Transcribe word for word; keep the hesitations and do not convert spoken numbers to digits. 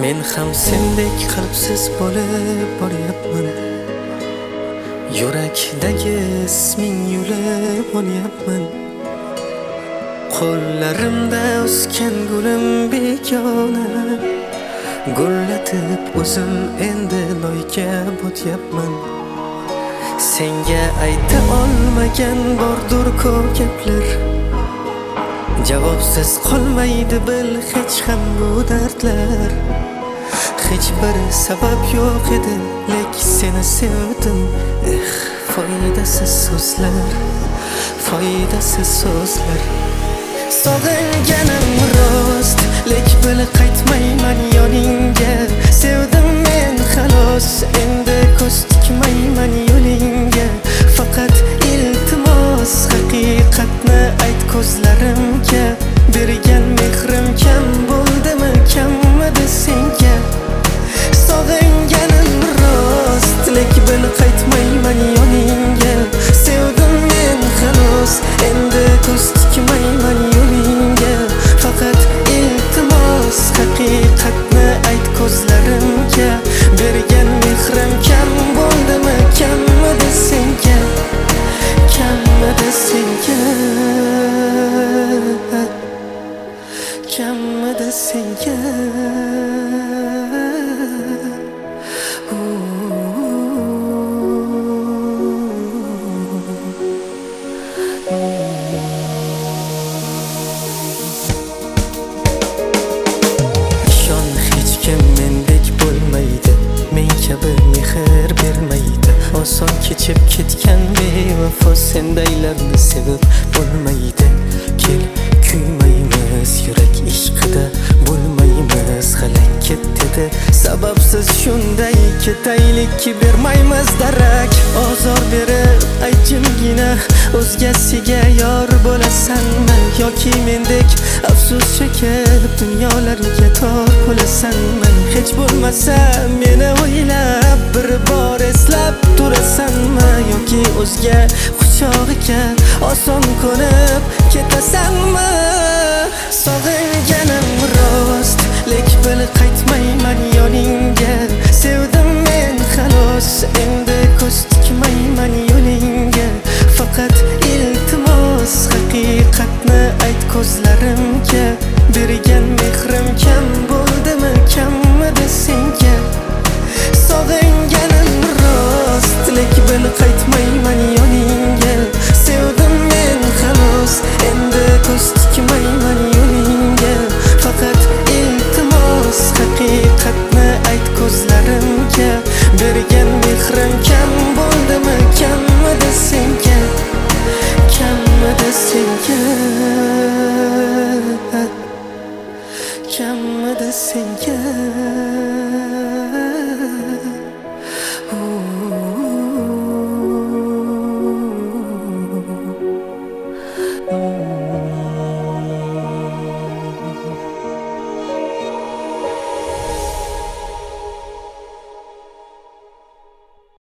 Men ham sendek qalbsiz bo'lib boryapman. Yurakdagi isming yulib olyapman. Qo'llarimda o'sgan gulim begona, gullatib o'zim endi loyga botyapman. Senga ayta olmagan bordur ko'p gaplar, javobsiz qolmaydi bil hech ham bu dardlar. Hech bir sabab yo'q edi, lek seni sevdim. Eh, foydasiz so'zlar, foydasiz so'zlar. Sog'inganim rost, lek bil qaytmayman yoningga. Sevdim men xolos, endi ko'z tikmayman yo'lingga. Faqat iltimos haqiqatni ayt ko'zlarimga. Bergan mehrim kam bo'ldimi, kammidi senga? Sog'inganim rost, lek bil qaytmayman yoningga. Sevdim men xolos, endi ko'z tikmayman yo'lingga. Faqat iltimos haqiqatni ayt ko'zlarimga. Bergan mehrim kam bo'ldimi, kammidi senga? Kammidi senga? Kammidi senga? Mehr bermaydi, oson kechib ketgan bevafo sendaylarni sevib bo'lmaydi. Kel kuymaymiz, yurak ishqida bo'lmaymiz halak ketdi. Sababsiz shunday ketaylik ki bermaymiz darak. Ozor berib aytjimgina o'zgasiga yor bo'lasanmi, yoki mendek afsus chekib dunyolarga tor bo'lasanmi? Hech bo'lmasa meni o'ylab bir bor eslab turasanmi, yoki o'zga quchog'iga oson ko'nib ketasanmi? Sog'inganim rost, lek bil qaytmayman yoningga. Sevdim men xolos, endi ko'z tikmayman yo'lingga. Faqat iltimos haqiqatni ayt ko'zlarimga. Bergan